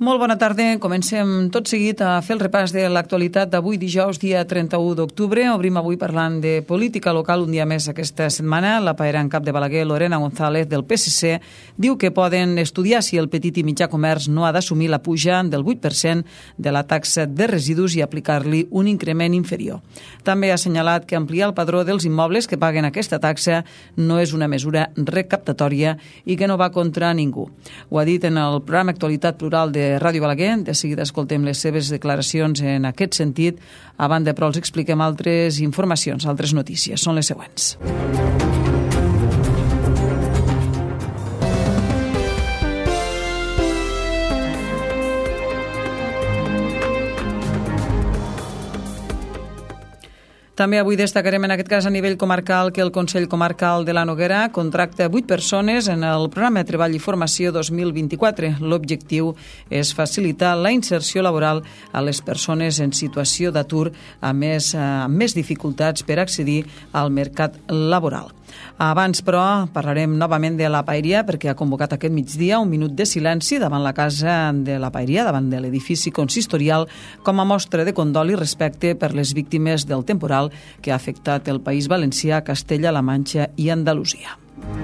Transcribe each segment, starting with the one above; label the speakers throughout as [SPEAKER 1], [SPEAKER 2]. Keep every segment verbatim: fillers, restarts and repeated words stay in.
[SPEAKER 1] Molt bona tarda. Comencem tot seguit a fer el repàs de l'actualitat d'avui dijous, dia trenta-u d'octubre. Obrim avui parlant de política local un dia més aquesta setmana. La paera en cap de Balaguer, Lorena González, del P S C, diu que poden estudiar si el petit i mitjà comerç no ha d'assumir la puja del vuit per cent de la taxa de residus i aplicar-li un increment inferior. També ha assenyalat que ampliar el padró dels immobles que paguen aquesta taxa no és una mesura recaptatòria i que no va contra ningú. Ho ha dit en el programa Actualitat Plural de Ràdio Balaguer. De seguida escoltem les seves declaracions en aquest sentit. A banda, però, els expliquem altres informacions, altres notícies. Són les següents. També avui destacarem en aquest cas a nivell comarcal que el Consell Comarcal de la Noguera contracta vuit persones en el programa de Treball i Formació dos mil vint-i-quatre. L'objectiu és facilitar la inserció laboral a les persones en situació d'atur amb més, amb més dificultats per accedir al mercat laboral. Abans, però, parlarem novament de la Paeria perquè ha convocat aquest migdia un minut de silenci davant la casa de la Paeria, davant de l'edifici consistorial, com a mostra de condol i respecte per les víctimes del temporal que ha afectat el País Valencià, Castella-La Manxa i Andalusia.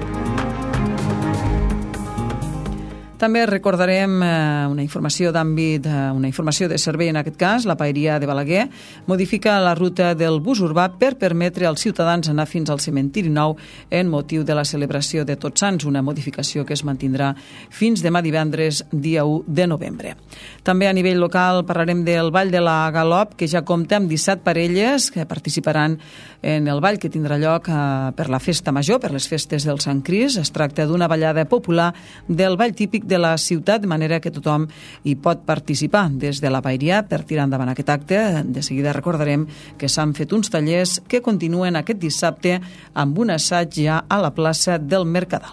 [SPEAKER 1] També recordarem una informació d'àmbit, una informació de servei en aquest cas. La Paeria de Balaguer modifica la ruta del bus urbà per permetre als ciutadans anar fins al cementiri nou en motiu de la celebració de Tots Sants, una modificació que es mantindrà fins demà divendres, dia u de novembre. També a nivell local parlarem del Ball de la Galop, que ja compta amb disset parelles que participaran en el ball que tindrà lloc per la festa major, per les festes del Sant Crist. Es tracta d'una ballada popular del ball típic de la ciutat, de manera que tothom hi pot participar des de la Paeria per tirar endavant aquest acte. De seguida recordarem que s'han fet uns tallers que continuen aquest dissabte amb un assaig ja a la plaça del Mercadal.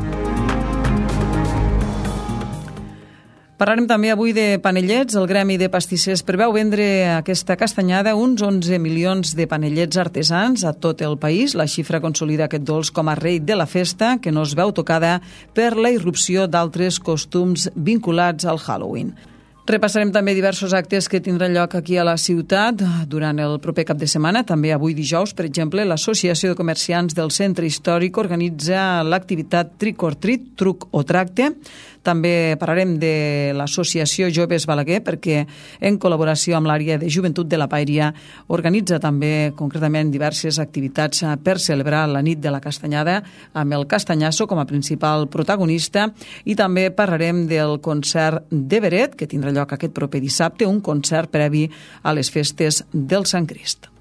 [SPEAKER 1] Parlarem també avui de panellets. El Gremi de Pastissers preveu vendre aquesta castanyada uns onze milions de panellets artesans a tot el país. La xifra consolida aquest dolç com a rei de la festa, que no es veu tocada per la irrupció d'altres costums vinculats al Halloween. Repassarem també diversos actes que tindran lloc aquí a la ciutat durant el proper cap de setmana. També avui dijous, per exemple, l'Associació de Comerciants del Centre Històric organitza l'activitat Trick or Treat, truc o tracte. També parlarem de l'Associació Joves Balaguer perquè en col·laboració amb l'àrea de joventut de la Paeria organitza també concretament diverses activitats per celebrar la nit de la castanyada amb el castanyasso com a principal protagonista, i també parlarem del concert de Beret que tindrà lloc aquest proper dissabte, un concert previ a les festes del Sant Crist.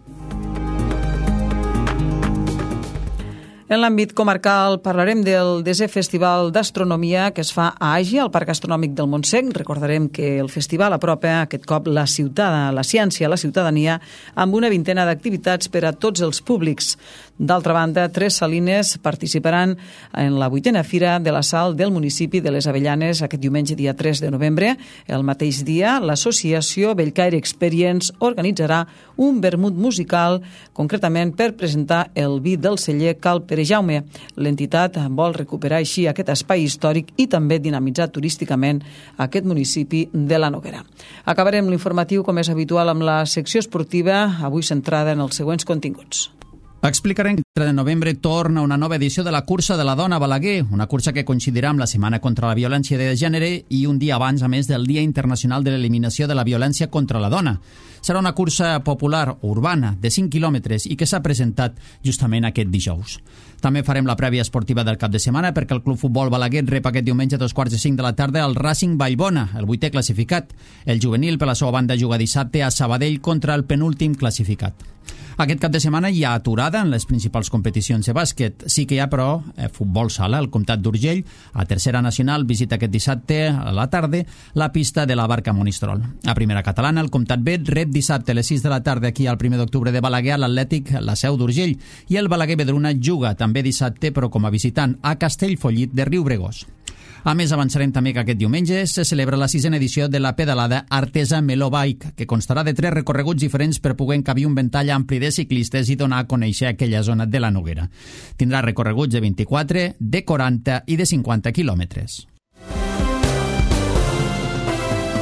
[SPEAKER 1] En l'àmbit comarcal parlarem del desè Festival d'Astronomia que es fa a Agi, al Parc Astronòmic del Montsec. Recordarem que el festival apropa aquest cop la ciutat, la ciència a la ciutadania amb una vintena d'activitats per a tots els públics. D'altra banda, Tres Salines participaran en la vuitena fira de la sal del municipi de les Avellanes aquest diumenge, dia tres de novembre. El mateix dia, l'associació Bellcaire Experience organitzarà un vermut musical, concretament per presentar el vi del celler Cal Pere Jaume. L'entitat vol recuperar així aquest espai històric i també dinamitzar turísticament aquest municipi de la Noguera. Acabarem l'informatiu, com és habitual, amb la secció esportiva, avui centrada en els següents continguts.
[SPEAKER 2] Explicarem que el tres de novembre torna una nova edició de la Cursa de la Dona a Balaguer, una cursa que coincidirà amb la Setmana contra la Violència de Gènere i un dia abans, a més, del Dia Internacional de l'Eliminació de la Violència contra la Dona. Serà una cursa popular urbana de cinc quilòmetres i que s'ha presentat justament aquest dijous. També farem la prèvia esportiva del cap de setmana perquè el Club Futbol Balaguer rep aquest diumenge a dos quarts de cinc de la tarda el Racing Vallbona, el vuitè classificat. El juvenil, per la seva banda, juga dissabte a Sabadell contra el penúltim classificat. Aquest cap de setmana hi ha aturada en les principals competicions de bàsquet. Sí que hi ha, però, eh, futbol sala. El Comtat d'Urgell, a Tercera Nacional, visita aquest dissabte a la tarda la pista de la Barca Monistrol. A Primera Catalana, el Comtat B rep dissabte a les sis de la tarda aquí al primer d'octubre de Balaguer a l'Atlètic La Seu d'Urgell, i el Balaguer Vedruna juga també dissabte, però com a visitant, a Castellfollit de Riubregós. A més, avançarem també que aquest diumenge se celebra la sisena edició de la pedalada Artesa Meló Bike, que constarà de tres recorreguts diferents per poder encabir un ventall ampli de ciclistes i donar a conèixer aquella zona de la Noguera. Tindrà recorreguts de vint-i-quatre, de quaranta i de cinquanta quilòmetres.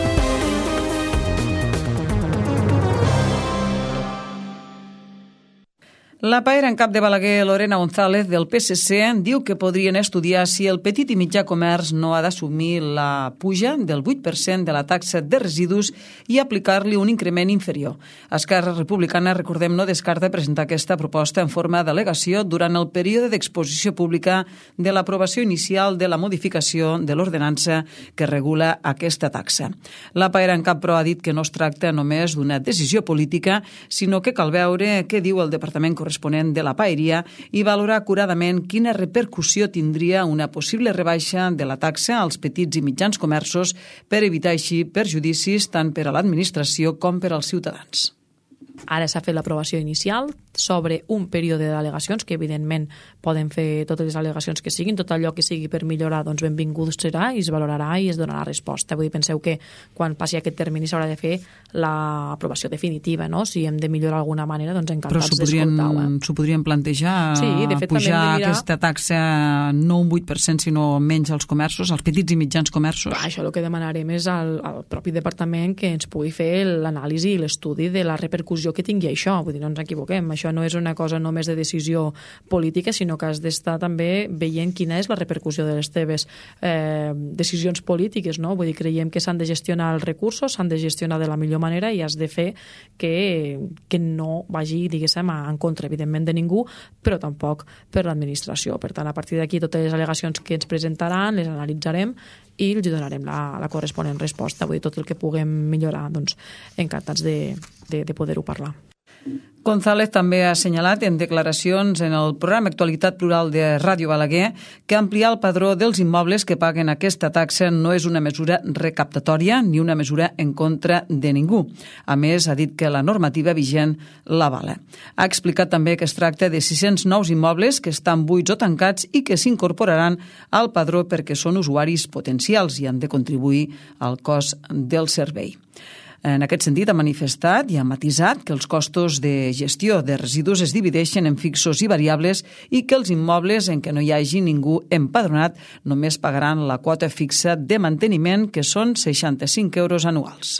[SPEAKER 1] La paera en cap de Balaguer, Lorena González, del P S C, diu que podrien estudiar si el petit i mitjà comerç no ha d'assumir la puja del vuit per cent de la taxa de residus i aplicar-li un increment inferior. Esquerra Republicana, recordem, no descarta presentar aquesta proposta en forma d'al·legació durant el període d'exposició pública de l'aprovació inicial de la modificació de l'ordenança que regula aquesta taxa. La paera en cap, però, ha dit que no es tracta només d'una decisió política, sinó que cal veure què diu el Departament corresponent de la paeria i valorar acuradament quina repercussió tindria una possible rebaixa de la taxa als petits i mitjans comerços per evitar així perjudicis tant per a l'administració com per als ciutadans.
[SPEAKER 3] Ara s'ha fet l'aprovació inicial sobre un període d'al·legacions, que evidentment poden fer totes les al·legacions que siguin, tot allò que sigui per millorar, doncs benvingut serà i es valorarà i es donarà resposta. Vull dir, penseu que quan passi aquest termini s'haurà de fer l'aprovació definitiva, no? Si hem de millorar d'alguna manera, doncs encantats d'escoltar-ho.
[SPEAKER 1] Però s'ho podrien plantejar,
[SPEAKER 3] sí, de fet,
[SPEAKER 1] pujar
[SPEAKER 3] mirar...
[SPEAKER 1] aquesta taxa no un vuit per cent, sinó menys als comerços, als petits i mitjans comerços?
[SPEAKER 3] Però això el que demanarem és al, al propi departament que ens pugui fer l'anàlisi i l'estudi de la repercussió que tingui això. Vull dir, no ens equivoquem, això no és una cosa només de decisió política, sinó que has d'estar també veient quina és la repercussió de les teves eh, decisions polítiques, no? Vull dir, creiem que s'han de gestionar els recursos, s'han de gestionar de la millor manera i has de fer que, que no vagi, diguéssim, en contra, evidentment, de ningú, però tampoc per l'administració. Per tant, a partir d'aquí, totes les al·legacions que ens presentaran les analitzarem i els donarem la, la corresponent resposta. Vull dir, tot el que puguem millorar, doncs, encantats de, de, de poder-ho parlar.
[SPEAKER 1] González també ha assenyalat en declaracions en el programa Actualitat Plural de Ràdio Balaguer que ampliar el padró dels immobles que paguen aquesta taxa no és una mesura recaptatòria ni una mesura en contra de ningú. A més, ha dit que la normativa vigent l'avala. Ha explicat també que es tracta de sis-cents nous immobles que estan buits o tancats i que s'incorporaran al padró perquè són usuaris potencials i han de contribuir al cost del servei. En aquest sentit, ha manifestat i ha matisat que els costos de gestió de residus es divideixen en fixos i variables i que els immobles en què no hi hagi ningú empadronat només pagaran la quota fixa de manteniment, que són seixanta-cinc euros anuals.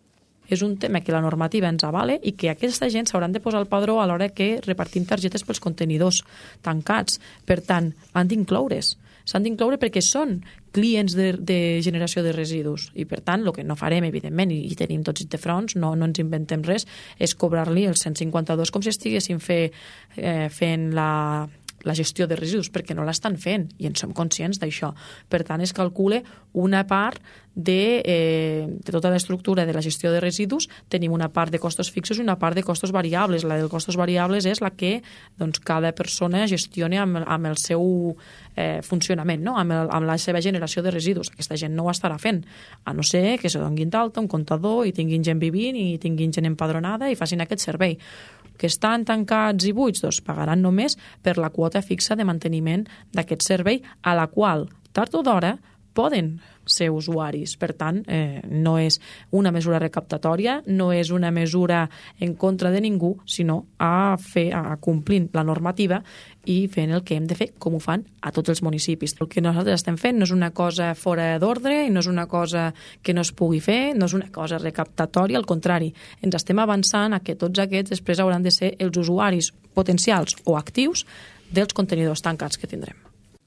[SPEAKER 3] És un tema que la normativa ens avale i que aquesta gent s'hauran de posar al padró a l'hora que repartim targetes pels contenidors tancats. Per tant, han d'incloure's. S'han d'incloure perquè són clients de, de generació de residus i, per tant, el que no farem, evidentment, i, i tenim tots de fronts, no, no ens inventem res, és cobrar-li els cent cinquanta-dos com si estiguéssim fer, eh, fent la, la gestió de residus, perquè no l'estan fent i en som conscients d'això. Per tant, es calcula una part de, eh, de tota l'estructura de la gestió de residus. Tenim una part de costos fixos i una part de costos variables. La de costos variables és la que, doncs, cada persona gestioni amb, amb el seu eh, funcionament, no? amb, el, amb la seva generació de residus. Aquesta gent no ho estarà fent, a no ser que se donguin d'alta un comptador i tinguin gent vivint i tinguin gent empadronada i facin aquest servei. Que estan tancats i buits, doncs pagaran només per la quota fixa de manteniment d'aquest servei, a la qual, tard o d'hora, poden ser usuaris. Per tant, eh, no és una mesura recaptatòria, no és una mesura en contra de ningú, sinó a fer, a complir la normativa i fent el que hem de fer, com ho fan a tots els municipis. El que nosaltres estem fent no és una cosa fora d'ordre i no és una cosa que no es pugui fer, no és una cosa recaptatòria, al contrari, ens estem avançant a que tots aquests després hauran de ser els usuaris potencials o actius dels contenidors tancats que tindrem.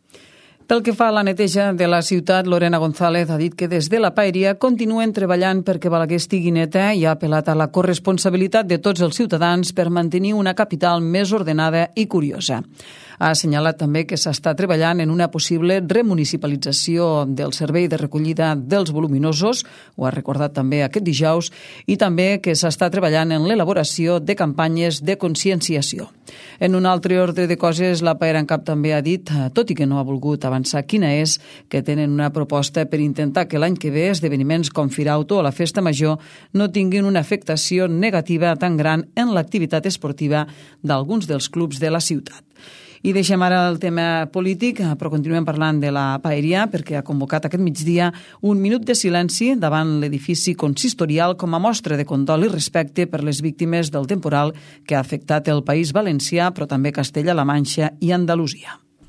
[SPEAKER 1] Pel que fa a la neteja de la ciutat, Lorena González ha dit que des de la paeria continuen treballant perquè Balaguer estigui neta i ha apel·lat a la corresponsabilitat de tots els ciutadans per mantenir una capital més ordenada i curiosa. Ha assenyalat també que s'està treballant en una possible remunicipalització del servei de recollida dels voluminosos, ho ha recordat també aquest dijous, i també que s'està treballant en l'elaboració de campanyes de conscienciació. En un altre ordre de coses, la paera en cap també ha dit, tot i que no ha volgut avançar quina és, que tenen una proposta per intentar que l'any que ve esdeveniments com Firauto o la Festa Major no tinguin una afectació negativa tan gran en l'activitat esportiva d'alguns dels clubs de la ciutat. I deixem ara el tema polític, però continuem parlant de la paeria perquè ha convocat aquest migdia un minut de silenci davant l'edifici consistorial com a mostra de condol i respecte per les víctimes del temporal que ha afectat el País Valencià, però també Castella-La Manxa i Andalusia.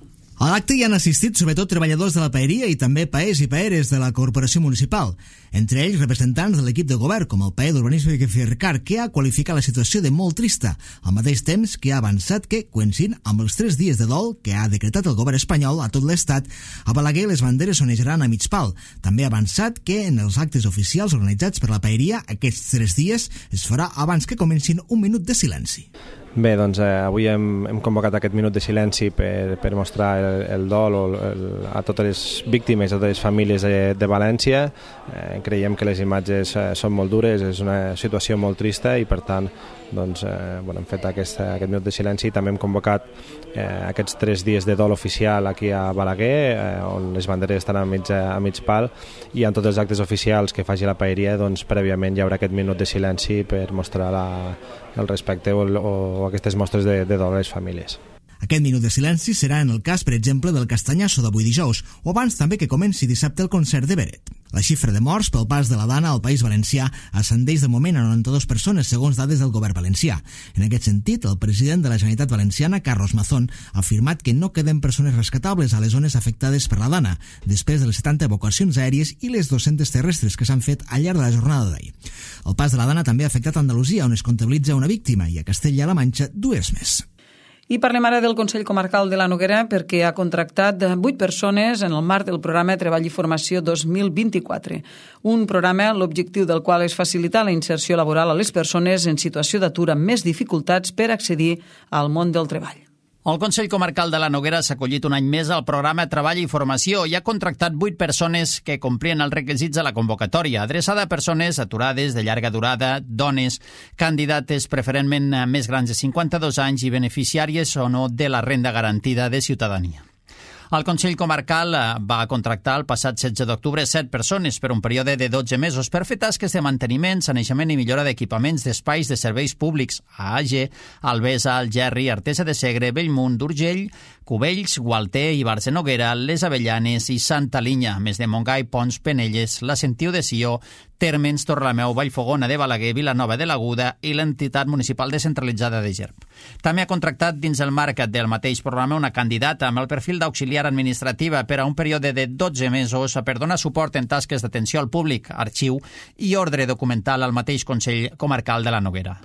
[SPEAKER 4] A l'acte hi han assistit sobretot treballadors de la paeria i també paers i paeres de la corporació municipal, entre ells representants de l'equip de govern, com el paer d'urbanisme de Fercar, que ha qualificat la situació de molt trista, al mateix temps que ha avançat que, coincidint amb els tres dies de dol que ha decretat el govern espanyol a tot l'estat, a Balaguer les banderes s'onejaran a mig pal. També ha avançat que en els actes oficials organitzats per la paeria aquests tres dies es farà abans que comencin un minut de silenci.
[SPEAKER 5] Bé, doncs eh, avui hem, hem convocat aquest minut de silenci per, per mostrar el, el dol el, el, a totes les víctimes, a totes les famílies de, de València. Eh, creiem que les imatges eh, són molt dures, és una situació molt trista i per tant doncs, eh, bueno, hem fet aquest, aquest minut de silenci i també hem convocat eh, aquests tres dies de dol oficial aquí a Balaguer, eh, on les banderes estan a mig, a mig pal i en tots els actes oficials que faci la paeria, doncs prèviament hi haurà aquest minut de silenci per mostrar la, el respecte o, o aquestes mostres de, de dol a les famílies.
[SPEAKER 4] Aquest minut de silenci serà en el cas, per exemple, del Castanyasso d'avui dijous, o abans també que comenci dissabte el concert de Beret. La xifra de morts pel pas de la Dana al País Valencià ascendeix de moment a noranta-dues persones, segons dades del govern valencià. En aquest sentit, el president de la Generalitat Valenciana, Carlos Mazón, ha afirmat que no queden persones rescatables a les zones afectades per la Dana, després de les setanta evacuacions aèries i les dues-centes terrestres que s'han fet al llarg de la jornada d'ahir. El pas de la Dana també ha afectat Andalusia, on es comptabilitza una víctima, i a Castella-La Manxa dues més.
[SPEAKER 1] I parlem ara del Consell Comarcal de la Noguera perquè ha contractat vuit persones en el marc del programa Treball i Formació dos mil vint-i-quatre. Un programa, l'objectiu del qual és facilitar la inserció laboral a les persones en situació d'atur amb més dificultats per accedir al món del treball.
[SPEAKER 2] El Consell Comarcal de la Noguera s'ha acollit un any més al programa Treball i Formació i ha contractat vuit persones que complien els requisits de la convocatòria, adreçada a persones aturades de llarga durada, dones, candidates preferentment més grans de cinquanta-dos anys i beneficiàries o no de la renda garantida de ciutadania. El Consell Comarcal va contractar el passat setze d'octubre set persones per un període de dotze mesos per fer tasques de manteniment, sanejament i millora d'equipaments d'espais de serveis públics a Age, Albesa, Algerri, Artesa de Segre, Bellmunt, d'Urgell, Cubells, Gualter, Ivars de Noguera, Les Avellanes i Santa Linya, més de Montgai, Pons, Penelles, la Sentiu de Sió, Térmens, Torrelameu, Vallfogona de Balaguer, Vilanova de l'Aguda i l'entitat municipal descentralitzada de Gerb. També ha contractat dins el marc del mateix programa una candidata amb el perfil d'auxiliar administrativa per a un període de dotze mesos per donar suport en tasques d'atenció al públic, arxiu i ordre documental al mateix Consell Comarcal de la Noguera.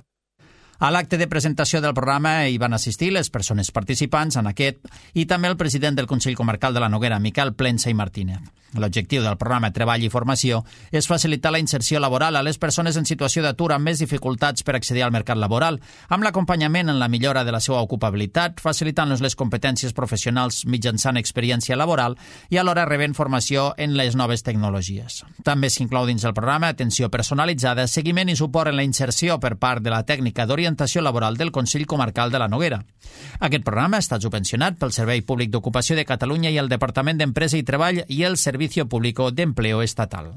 [SPEAKER 2] A l'acte de presentació del programa hi van assistir les persones participants en aquest i també el president del Consell Comarcal de la Noguera, Miquel Plensa i Martínez. L'objectiu del programa Treball i Formació és facilitar la inserció laboral a les persones en situació d'atur amb més dificultats per accedir al mercat laboral, amb l'acompanyament en la millora de la seva ocupabilitat, facilitant-los les competències professionals mitjançant experiència laboral i alhora rebent formació en les noves tecnologies. També s'inclou dins el programa atenció personalitzada, seguiment i suport en la inserció per part de la tècnica d'orientació laboral del Consell Comarcal de la Noguera. Aquest programa ha estat subvencionat pel Servei Públic d'Ocupació de Catalunya i el Departament d'Empresa i Treball i el Servicio Público de Empleo Estatal.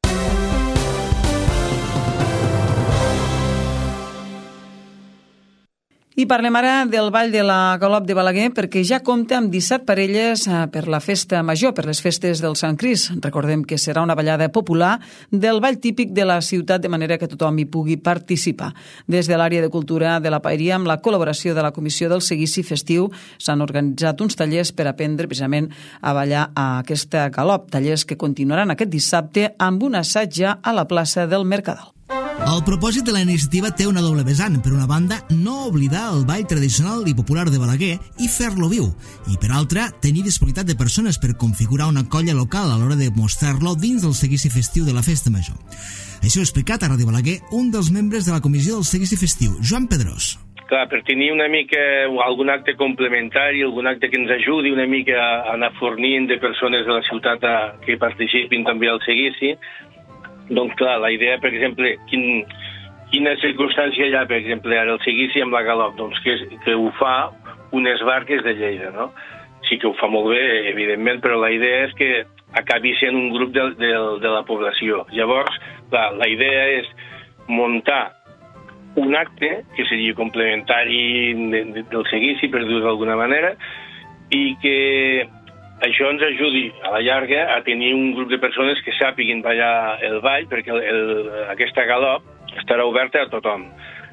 [SPEAKER 1] I parlem ara del Ball de la Galop de Balaguer perquè ja compta amb disset parelles per la festa major, per les festes del Sant Crist. Recordem que serà una ballada popular del ball típic de la ciutat de manera que tothom hi pugui participar. Des de l'àrea de cultura de la Paeria, amb la col·laboració de la Comissió del Seguici Festiu, s'han organitzat uns tallers per aprendre precisament a ballar a aquesta galop. Tallers que continuaran aquest dissabte amb un assaig ja a la plaça del Mercadal.
[SPEAKER 4] El propòsit de la iniciativa té una doble vessant. Per una banda, no oblidar el ball tradicional i popular de Balaguer i fer-lo viu. I per altra, tenir disponibilitat de persones per configurar una colla local a l'hora de mostrar-lo dins del seguici festiu de la festa major. Això ho ha explicat a Ràdio Balaguer un dels membres de la comissió del seguici festiu, Joan Pedrós.
[SPEAKER 6] Clar, per tenir una mica algun acte complementari, algun acte que ens ajudi una mica a anar fornint de persones de la ciutat a, que participin també al seguici. Doncs clar, la idea, per exemple, quin, quina circumstància hi ha, per exemple, ara el seguici amb la galop, doncs que, que ho fa unes barques de Lleida, no? Sí que ho fa molt bé, evidentment, però la idea és que acabi sent un grup de, de, de la població. Llavors, clar, la idea és muntar un acte que seria complementari de, de, del seguici, per dir-ho d'alguna manera, i que això ens ajudi a la llarga a tenir un grup de persones que sàpiguin ballar el ball, perquè el, el, aquesta galop estarà oberta a tothom.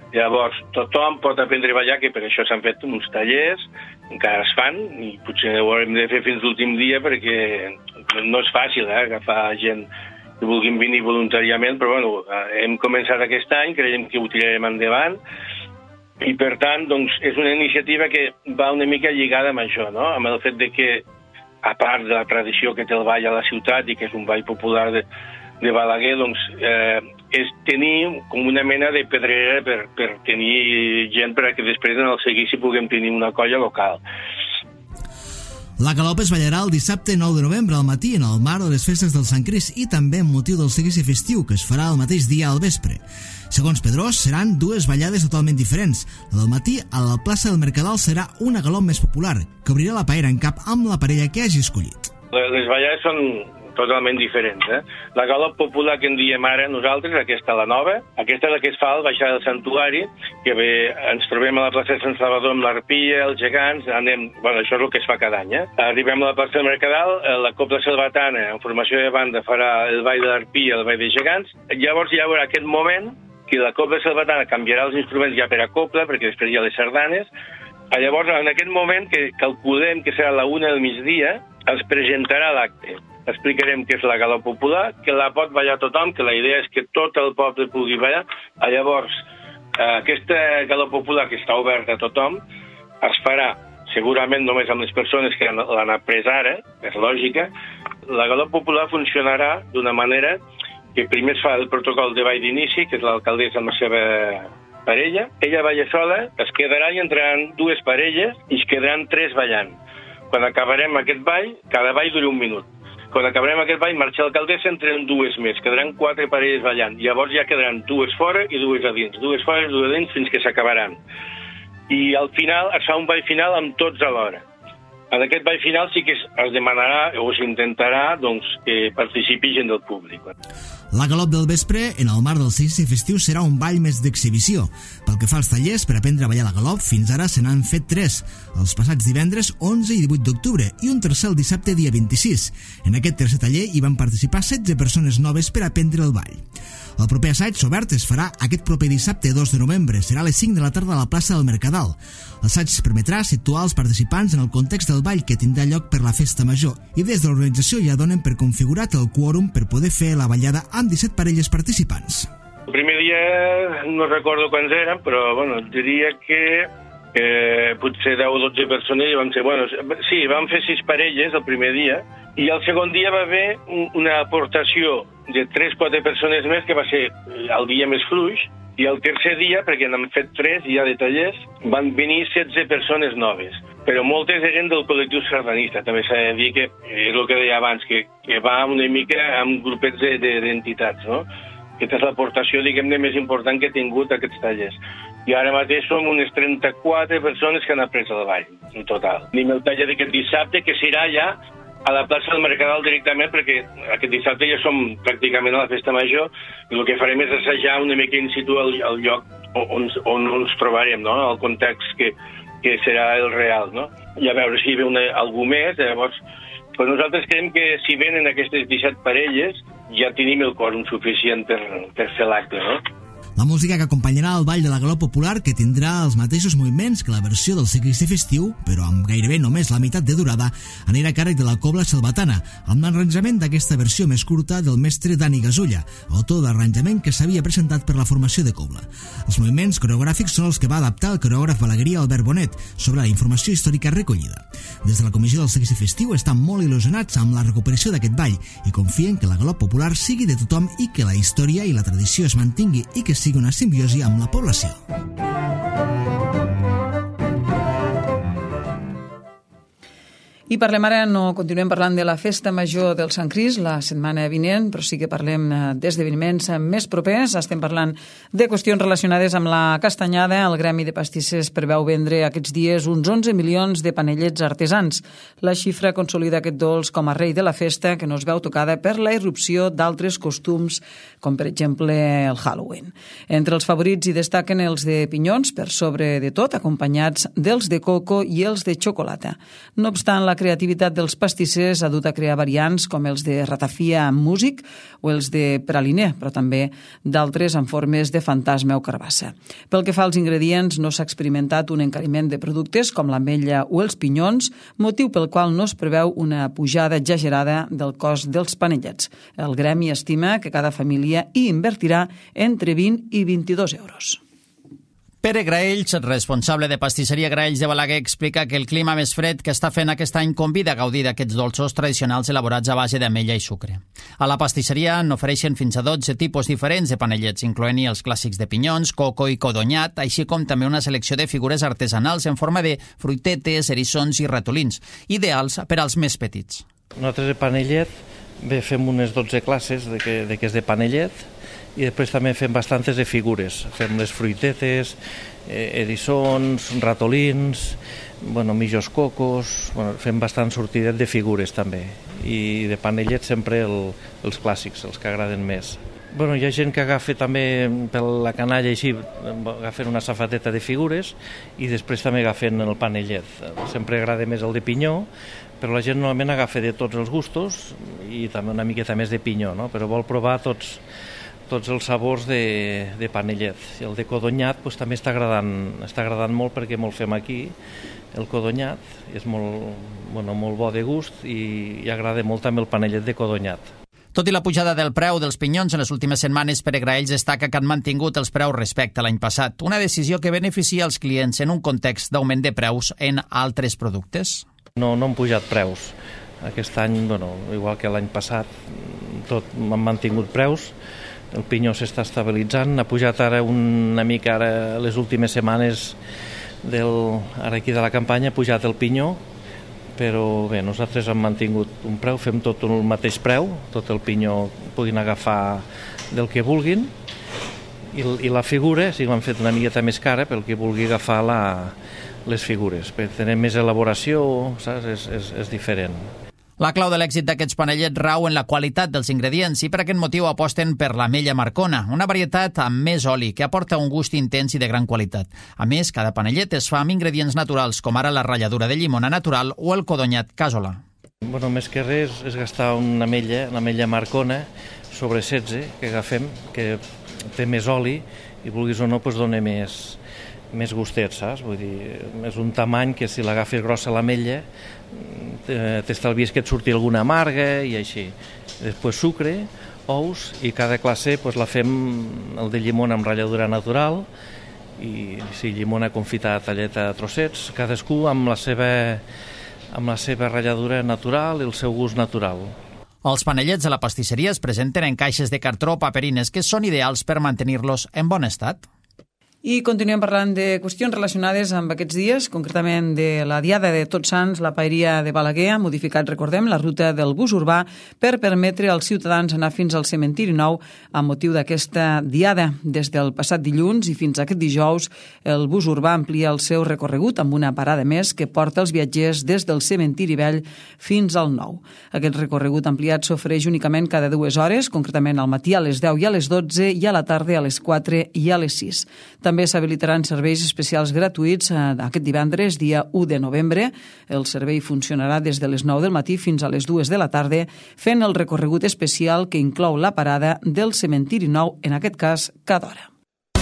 [SPEAKER 6] Llavors, tothom pot aprendre a ballar, que per això s'han fet uns tallers, encara es fan, i potser ho haurem de fer fins l'últim dia, perquè no és fàcil eh, agafar gent que vulguin venir voluntàriament, però bueno, hem començat aquest any, creiem que ho tirarem endavant, i per tant, doncs, és una iniciativa que va una mica lligada amb això, no? Amb el fet de que, a part de la tradició que té el ball a la ciutat i que és un ball popular de, de Balaguer, doncs, eh, és tenir com una mena de pedrera per, per tenir gent perquè després en el seguici puguem tenir una colla local.
[SPEAKER 4] La galop es ballarà el dissabte nou de novembre al matí en el marc de les festes del Sant Crist i també amb motiu del seguici festiu que es farà el mateix dia al vespre. Segons Pedrós, seran dues ballades totalment diferents. La del matí a la plaça del Mercadal serà una galop més popular que obrirà la paera en cap amb la parella que hagi escollit.
[SPEAKER 6] Les ballades són totalment diferents. Eh? La galop popular que en diem ara nosaltres, aquesta la nova, aquesta és la que es fa al baixar del santuari, que bé, ens trobem a la plaça de Sant Salvador amb l'arpia, els gegants, anem, bueno, això és el que es fa cada any. Eh? Arribem a la plaça del Mercadal, la Cobla Salvatana, en formació de banda, farà el ball de l'arpia, el ball de gegants, llavors hi haurà aquest moment que la Cobla Salvatana canviarà els instruments ja per a cobla, perquè després hi ha les sardanes. Llavors, en aquest moment, que calculem que serà la una del migdia, es presentarà l'acte. Explicarem què és la galop popular, que la pot ballar tothom, que la idea és que tot el poble pugui ballar. Llavors, aquesta galop popular que està oberta a tothom es farà segurament només amb les persones que l'han après ara, és lògica. La galop popular funcionarà d'una manera que primer es fa el protocol de ball d'inici, que és l'alcaldessa amb la seva parella. Ella balla sola, es quedarà i entraran dues parelles i es quedaran tres ballant. Quan acabarem aquest ball, cada ball dura un minut. Quan acabarem aquest ball, marxa l'alcaldessa, entren dues més, quedaran quatre parelles ballant. Llavors ja quedaran dues fora i dues a dins, dues fora i dues a dins fins que s'acabaran. I al final es fa un ball final amb tots alhora. En aquest ball final sí que es demanarà o s'intentarà doncs, que participi gent del públic.
[SPEAKER 4] La galop del vespre, en el marc del seguici festiu, serà un ball més d'exhibició. Pel que fa als tallers, per aprendre a ballar la galop, fins ara se n'han fet tres, els passats divendres onze i divuit d'octubre, i un tercer el dissabte dia vint-i-sis. En aquest tercer taller hi van participar setze persones noves per aprendre el ball. El proper assaig obert es farà aquest proper dissabte dos de novembre, serà a les cinc de la tarda a la plaça del Mercadal. L'assaig permetrà situar els participants en el context del ball que tindrà lloc per la festa major i des de l'organització ja donen per configurat el quòrum per poder fer la ballada amb disset parelles participants.
[SPEAKER 6] El primer dia no recordo quants eren, però bueno, diria que eh, potser deu o dotze persones i vam ser, bueno, sí, vam fer sis parelles el primer dia i el segon dia va haver una aportació de tres o quatre persones més que va ser el dia més fluix i el tercer dia, perquè n'hem fet tres ja de tallers, van venir setze persones noves, però moltes eren del col·lectiu sardanista. També s'ha de dir que és el que deia abans, que, que va una mica amb grupets d'entitats, de, de, no? Aquesta és l'aportació, diguem-ne, més important que he tingut aquests tallers. I ara mateix som unes trenta-quatre persones que han après el ball, en total. Tenim el taller d'aquest dissabte, que serà ja a la plaça del Mercadal directament, perquè aquest dissabte ja som pràcticament a la festa major i el que farem és assajar una mica in situ al, al lloc on, on ens trobarem, no? El context que, que serà el real, no? I a veure si ve una, algú més. Llavors, pues nosaltres creiem que si venen aquestes disset parelles ja tenim el quòrum suficient per, per fer l'acte, no?
[SPEAKER 4] La música que acompanyarà el ball de la galop popular, que tindrà els mateixos moviments que la versió del seguici festiu, però amb gairebé només la meitat de durada, anirà a càrrec de la Cobla Salvatana, amb l'arranjament d'aquesta versió més curta del mestre Dani Gasulla, autor d'arranjament que s'havia presentat per la formació de Cobla. Els moviments coreogràfics són els que va adaptar el coreògraf balaguerí Albert Bonet sobre la informació històrica recollida. Des de la comissió del seguici festiu estan molt il·lusionats amb la recuperació d'aquest ball i confien que la galop popular sigui de tothom i que la història i la tradició es mantingui i que sigui una simbiosi amb la població.
[SPEAKER 1] I parlem ara, no continuem parlant de la Festa Major del Sant Crist la setmana vinent, però sí que parlem d'esdeveniments més propers. Estem parlant de qüestions relacionades amb la castanyada. El Gremi de Pastissers preveu vendre aquests dies uns onze milions de panellets artesans. La xifra consolida aquest dolç com a rei de la festa, que no es veu tocada per la irrupció d'altres costums, com per exemple el Halloween. Entre els favorits hi destaquen els de pinyons, per sobre de tot, acompanyats dels de coco i els de xocolata. No obstant, la creativitat dels pastissers ha dut a crear variants com els de ratafia amb músic o els de praliner, però també d'altres en formes de fantasma o carbassa. Pel que fa als ingredients, no s'ha experimentat un encariment de productes com l'ametlla o els pinyons, motiu pel qual no es preveu una pujada exagerada del cost dels panellets. El gremi estima que cada família hi invertirà entre vint i vint-i-dos euros.
[SPEAKER 2] Pere Graells, responsable de Pastisseria Graells de Balaguer, explica que el clima més fred que està fent aquest any convida a gaudir d'aquests dolços tradicionals elaborats a base d'ametlla i sucre. A la pastisseria n'ofereixen fins a dotze tipus diferents de panellets, incloent-hi els clàssics de pinyons, coco i codonyat, així com també una selecció de figures artesanals en forma de fruitetes, eriçons i ratolins, ideals per als més petits.
[SPEAKER 7] Nosaltres de panellet bé fem unes dotze classes de que, de que és de panellet, i després també fem bastantes de figures. Fem les fruitetes, eh, eriçons, ratolins, bueno, millors cocos, bueno, fem bastant sortidet de figures també. I de panellet sempre el, els clàssics, els que agraden més. Bueno, hi ha gent que agafa també per la canalla així, agafen una safateta de figures i després també agafen el panellet. Sempre agrada més el de pinyó, però la gent normalment agafa de tots els gustos i també una miqueta més de pinyó, no? Però vol provar tots tots els sabors de, de panellet. I el de codonyat pues, també està agradant, està agradant molt perquè molt fem aquí. El codonyat és molt, bueno, molt bo de gust i, i agrada molt també el panellet de codonyat.
[SPEAKER 2] Tot i la pujada del preu dels pinyons en les últimes setmanes, Pere Graells destaca que han mantingut els preus respecte a l'any passat, una decisió que beneficia els clients en un context d'augment de preus en altres productes.
[SPEAKER 7] No, no han pujat preus. Aquest any, bueno, igual que l'any passat, tot han mantingut preus. El pinyó s'està estabilitzant, ha pujat ara una mica, ara les últimes setmanes del, ara aquí de la campanya ha pujat el pinyó, però bé, nosaltres hem mantingut un preu, fem tot el mateix preu, tot el pinyó puguin agafar del que vulguin, i, i la figura sí que l'han fet una miqueta més cara pel que vulgui agafar la, les figures, perquè tenen més elaboració, saps? És, és, és diferent.
[SPEAKER 2] La clau de l'èxit d'aquests panellets rau en la qualitat dels ingredients i per aquest motiu aposten per l'ametlla marcona, una varietat amb més oli que aporta un gust intens i de gran qualitat. A més, cada panellet es fa amb ingredients naturals, com ara la ratlladura de llimona natural o el codonyat casolà.
[SPEAKER 7] Bueno, més que res és gastar una ametlla, una ametlla marcona sobre setze que agafem, que té més oli i vulguis o no doncs dona més, més gustet, saps? Vull dir, és un tamany que si l'agafes grossa l'ametlla t'estalvies que et surti alguna amarga i així. Després sucre, ous i cada classe pues, la fem el de llimona amb ratlladura natural i sí, llimona confitada talleta a trossets, cadascú amb la seva, amb la seva ratlladura natural i el seu gust natural.
[SPEAKER 2] Els panellets de la pastisseria es presenten en caixes de cartró o paperines que són ideals per mantenir-los en bon estat.
[SPEAKER 1] I continuem parlant de qüestions relacionades amb aquests dies, concretament de la Diada de Tots Sants. La Paeria de Balaguer ha modificat, recordem, la ruta del bus urbà per permetre als ciutadans anar fins al cementiri nou amb motiu d'aquesta Diada. Des del passat dilluns i fins aquest dijous, el bus urbà amplia el seu recorregut amb una parada més que porta els viatgers des del cementiri vell fins al nou. Aquest recorregut ampliat s'ofereix únicament cada dues hores, concretament al matí a les deu i a les dotze i a la tarda a les quatre i a les sis. També s'habilitaran serveis especials gratuïts aquest divendres, dia u de novembre. El servei funcionarà des de les nou del matí fins a les dues de la tarda, fent el recorregut especial que inclou la parada del cementiri nou, en aquest cas cada hora.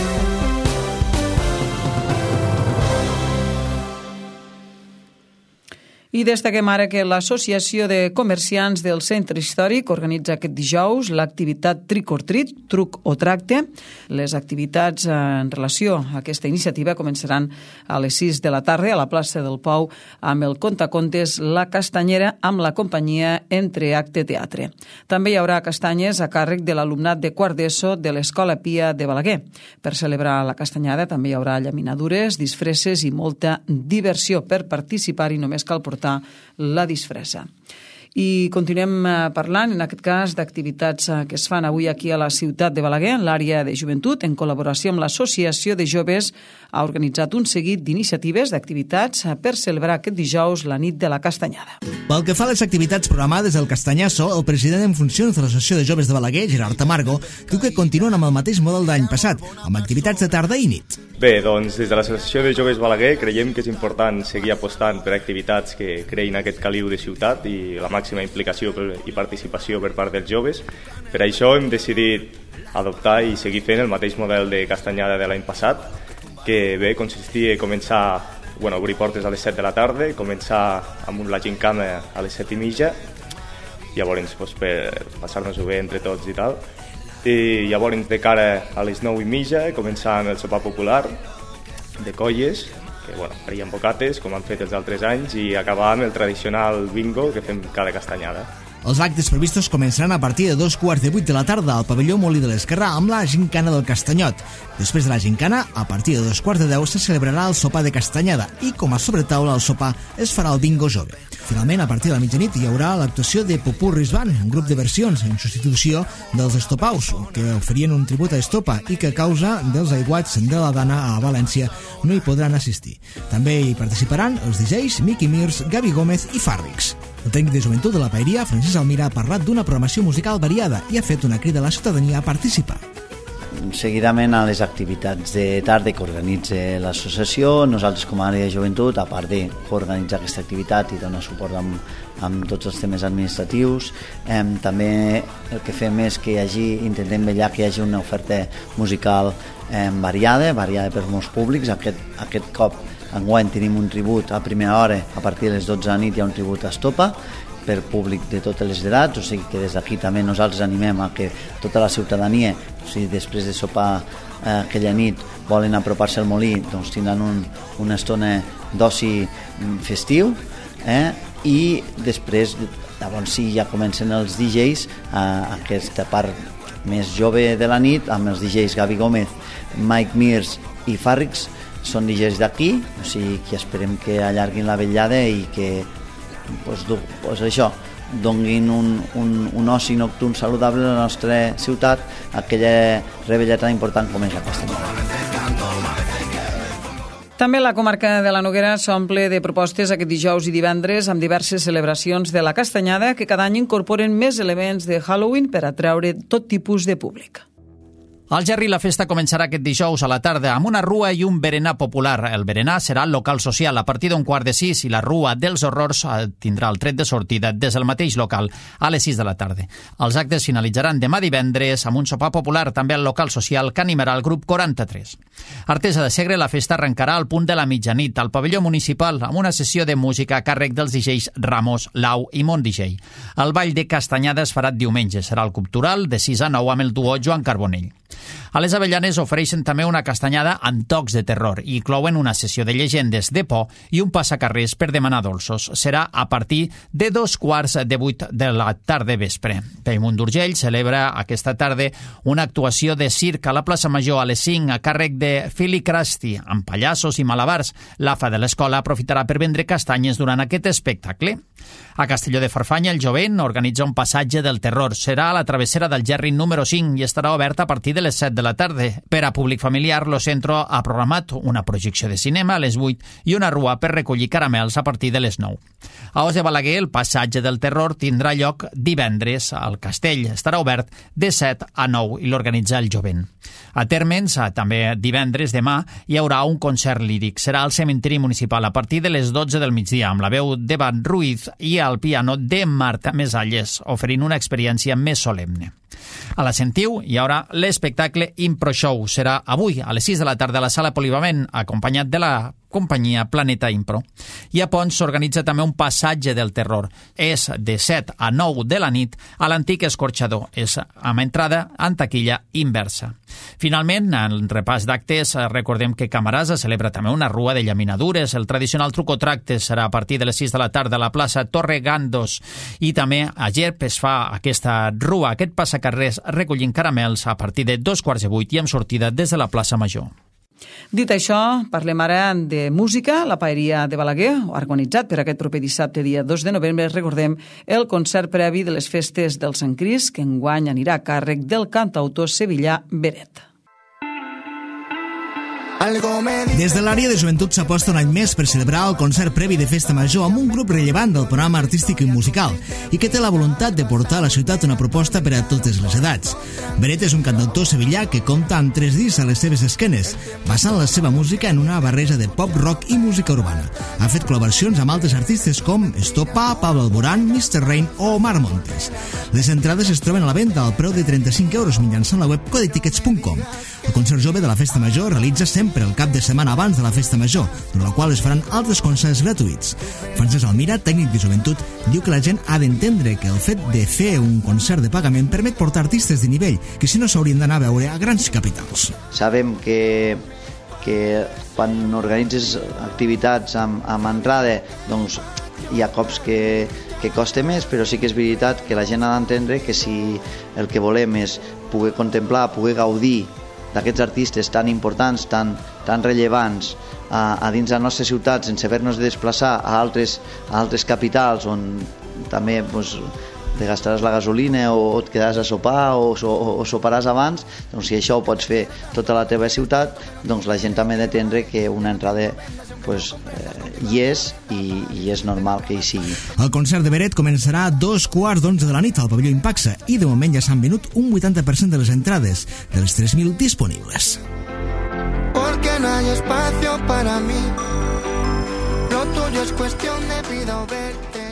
[SPEAKER 1] I destaquem ara que l'Associació de Comerciants del Centre Històric organitza aquest dijous l'activitat Trick or Treat, truc o tracte. Les activitats en relació a aquesta iniciativa començaran a les sis de la tarda a la plaça del Pou amb el contacontes La Castanyera amb la companyia Entre Acte Teatre. També hi haurà castanyes a càrrec de l'alumnat de quart d'ESO de l'Escola Pia de Balaguer. Per celebrar la castanyada també hi haurà llaminadures, disfresses i molta diversió. Per participar-hi només cal portar la disfressa. I continuem parlant, en aquest cas, d'activitats que es fan avui aquí a la ciutat de Balaguer, en l'àrea de joventut, en col·laboració amb l'Associació de Joves, ha organitzat un seguit d'iniciatives, d'activitats, per celebrar aquest dijous la nit de la Castanyada.
[SPEAKER 4] Pel que fa a les activitats programades del Castanyasso, el president en funcions de l'Associació de Joves de Balaguer, Gerard Tamargo, diu que continuen amb el mateix model d'any passat, amb activitats de tarda i nit.
[SPEAKER 8] Bé, doncs des de l'Associació de Joves Balaguer creiem que és important seguir apostant per activitats que creïn aquest caliu de ciutat i la màxima implicació i participació per part dels joves. Per això hem decidit adoptar i seguir fent el mateix model de Castanyada de l'any passat, que bé, consistia a començar, bueno, obrir portes a les set de la tarda, començar amb la gincana a les set i mitja, llavors doncs, per passar-nos-ho bé entre tots i tal. I llavors de cara a les nou i mitja començar amb el sopar popular de colles, que bueno, farien bocates com han fet els altres anys, i acabar amb el tradicional bingo que fem cada Castanyada.
[SPEAKER 4] Els actes previstos començaran a partir de dos quarts de vuit de la tarda al pavelló Molí de l'Esquerrà amb la gincana del Castanyot. Després de la gincana, a partir de dos quarts de deu se celebrarà el sopar de Castanyada i com a sobretaula al sopar es farà el bingo jove. Finalment, a partir de la mitjanit hi haurà l'actuació de Popurris Band, un grup de versions en substitució dels Estopaus, que oferien un tribut a Estopa i que a causa dels aiguats de la Dana a València no hi podran assistir. També hi participaran els D Js Mickey Mears, Gavi Gómez i Farrix. El tècnic de joventut de la Paeria, Francesc Almira, ha parlat d'una programació musical variada i ha fet una crida a la ciutadania a participar.
[SPEAKER 9] Seguidament a les activitats de tarda que organitza l'associació, nosaltres com a àrea de joventut, a part de organitzar aquesta activitat i donar suport amb, amb tots els temes administratius, eh, també el que fem és que hi hagi, intentem vetllar que hi hagi una oferta musical eh, variada, variada per molts públics. Aquest, aquest cop enguany tenim un tribut a primera hora, a partir de les dotze de la nit hi ha un tribut a Estopa, per públic de totes les edats, o sigui que des d'aquí també nosaltres animem a que tota la ciutadania, o sigui, després de sopar eh, aquella nit, volen apropar-se al molí, doncs tindran un, una estona d'oci festiu, eh? I després, llavors sí, ja comencen els D Js, eh, aquesta part més jove de la nit, amb els D Js Gavi Gómez, Mike Mears i Farrix, són D Js d'aquí, o sigui que esperem que allarguin la vetllada i que Pues, pues això, donguin un, un, un oci nocturn saludable a la nostra ciutat, aquella rebella tan important com és la Castanyada.
[SPEAKER 1] També la comarca de la Noguera s'omple de propostes aquest dijous i divendres amb diverses celebracions de la Castanyada que cada any incorporen més elements de Halloween per atraure tot tipus de públic.
[SPEAKER 2] Al Gerri la festa començarà aquest dijous a la tarda amb una rua i un berenar popular. El berenar serà al local social a partir d'un quart de sis i la rua dels horrors tindrà el tret de sortida des del mateix local a les sis de la tarda. Els actes finalitzaran demà divendres amb un sopar popular també al local social que animarà el grup quaranta-tres. Artesa de Segre, la festa arrencarà al punt de la mitjanit al pavelló municipal amb una sessió de música a càrrec dels D Js Ramos, Lau i Mont D J. El ball de Castanyada es farà diumenge. Serà el cultural de sis a nou amb el duo Joan Carbonell. A les Avellanes ofereixen també una castanyada amb tocs de terror i inclouen una sessió de llegendes de por i un passacarrers per demanar dolços. Serà a partir de dos quarts de vuit de la tarda vespre. Bellmunt d'Urgell celebra aquesta tarda una actuació de circ a la plaça Major a les cinc a càrrec de Philly Krusty amb pallassos i malabars. L'A F A de l'escola aprofitarà per vendre castanyes durant aquest espectacle. A Castelló de Farfanya, el jovent organitza un passatge del terror. Serà a la travessera del Gerri número cinc i estarà obert a partir de les set de la tarda. Per a públic familiar, lo centro ha programat una projecció de cinema a les vuit i una rua per recollir caramels a partir de les nou. A Os de Balaguer, el passatge del terror tindrà lloc divendres al castell. Estarà obert de set a nou i l'organitza el jovent. A Térmens, també divendres, demà, hi haurà un concert líric. Serà al cementiri municipal a partir de les dotze del migdia amb la veu d'Evan Ruiz i al piano de Marta Mesalles, oferint una experiència més solemne. A la Sentiu hi haurà l'espectacle Impro Show. Serà avui a les sis de la tarda a la sala Polivament, acompanyat de la companyia Planeta Impro. I a Pons s'organitza també un passatge del terror. És de set a nou de la nit a l'antic escorxador. És amb entrada en taquilla inversa. Finalment, en el repàs d'actes, recordem que Camarasa celebra també una rua de llaminadures. El tradicional trucotracte serà a partir de les sis de la tarda a la plaça Torre Gandos. I també a Gerp es fa aquesta rua, aquest passacarrers recollint caramels a partir de dos quarts de vuit i amb sortida des de la plaça Major.
[SPEAKER 1] Dit això, parlem ara de música. La Paeria de Balaguer ha organitzat per aquest proper dissabte, dia dos de novembre, recordem, el concert previ de les festes del Sant Crist, que enguany anirà a càrrec del cantautor sevillà Beret.
[SPEAKER 4] Des de l'àrea de joventut s'aposta un any més per celebrar el concert previ de Festa Major amb un grup rellevant del programa artístic i musical i que té la voluntat de portar a la ciutat una proposta per a totes les edats. Beret és un cantautor sevillà que compta amb tres discs a les seves esquenes, basant la seva música en una barreja de pop, rock i música urbana. Ha fet col·laboracions amb altres artistes com Estopa, Pablo Alborán, mister Rain o Omar Montes. Les entrades es troben a la venda al preu de trenta-cinc euros mitjançant la web codetickets punt com. El concert jove de la Festa Major realitza sempre el cap de setmana abans de la Festa Major, durant la qual es faran altres concerts gratuïts. Francesc Almira, tècnic de joventut, diu que la gent ha d'entendre que el fet de fer un concert de pagament permet portar artistes de nivell que si no s'haurien d'anar a veure a grans capitals.
[SPEAKER 9] Sabem que, que quan organitzes activitats amb, amb entrada, doncs hi ha cops que, que costa més, però sí que és veritat que la gent ha d'entendre que si el que volem és poder contemplar, poder gaudir d'aquests artistes tan importants, tan, tan rellevants a, a dins de la nostra ciutat sense haver-nos de desplaçar a altres, a altres capitals on també doncs, te gastaràs la gasolina o et quedaràs a sopar o, o, o soparàs abans, doncs si això ho pots fer tota la teva ciutat, doncs la gent també ha d'entendre que una entrada pues, eh, hi és i, i és normal que hi sigui.
[SPEAKER 4] El concert de Beret començarà a dos quarts d'onze de la nit al pavelló Impaxa i de moment ja s'han venut un vuitanta per cent de les entrades de les tres mil disponibles.
[SPEAKER 10] Porque no hay espacio para mí, lo tuyo es cuestión de vida o verte.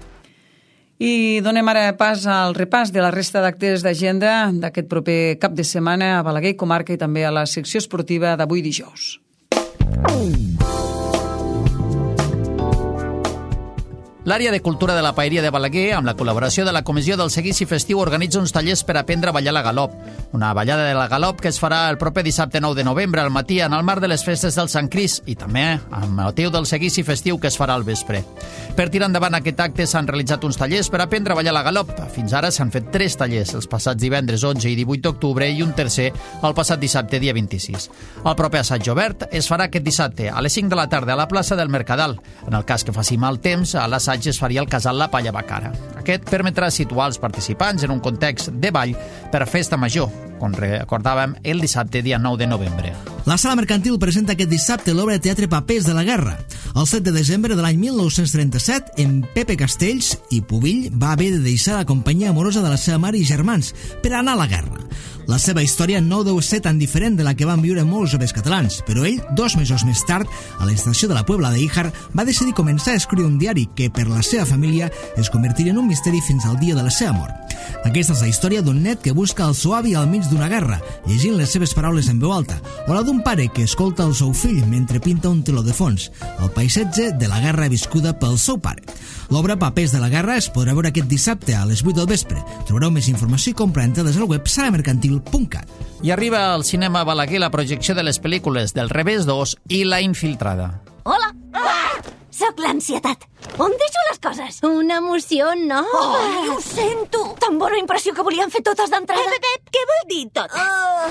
[SPEAKER 1] I donem ara pas al repàs de la resta d'actes d'agenda d'aquest proper cap de setmana a Balaguer i comarca i també a la secció esportiva d'avui dijous.
[SPEAKER 2] L'àrea de cultura de la Paeria de Balaguer, amb la col·laboració de la Comissió del Seguici Festiu, organitza uns tallers per aprendre a ballar la galop. Una ballada de la galop que es farà el proper dissabte nou de novembre al matí en el marc de les festes del Sant Crist i també amb motiu del Seguici Festiu que es farà al vespre. Per tirar endavant aquest acte s'han realitzat uns tallers per aprendre a ballar la galop. Fins ara s'han fet tres tallers, els passats divendres onze i divuit d'octubre i un tercer el passat dissabte dia vint-i-sis. El proper assaig obert es farà aquest dissabte a les cinc de la tarda a la plaça del Mercadal. En el cas que faci mal temps, a l'assaig es faria el casal La Palla Bacara. Aquest permetrà situar els participants en un context de ball per Festa Major, com recordàvem el dissabte dia nou de novembre.
[SPEAKER 4] La Sala Mercantil presenta aquest dissabte l'obra de teatre Papers de la Guerra. El set de desembre de l'any mil nou-cents trenta-set, en Pepe Castells i Pubill va haver de deixar la companyia amorosa de la seva mare i germans per anar a la guerra. La seva història no deu ser tan diferent de la que van viure molts joves catalans, però ell, dos mesos més tard, a l'estació de la Puebla de Híjar, va decidir començar a escriure un diari que, per la seva família, es convertiria en un misteri fins al dia de la seva mort. Aquesta és la història d'un net que busca el seu avi al mig d'una guerra, llegint les seves paraules en veu alta, o la d'un pare que escolta el seu fill mentre pinta un teló de fons, el paisatge de la guerra viscuda pel seu pare. L'obra Papers de la Guerra es podrà veure aquest dissabte a les vuit del vespre. Trobareu més informació i comprar entrades al web sala mercantil punt cat.
[SPEAKER 2] I arriba al cinema Balaguer la projecció de les pel·lícules del Revés dos i La Infiltrada.
[SPEAKER 11] Hola! Ah! Soc l'ansietat. On deixo les coses? Una emoció nova. Oh, ho sento. Tan bona impressió que volien fer totes d'entrada. Pep, Pep, què vol dir totes?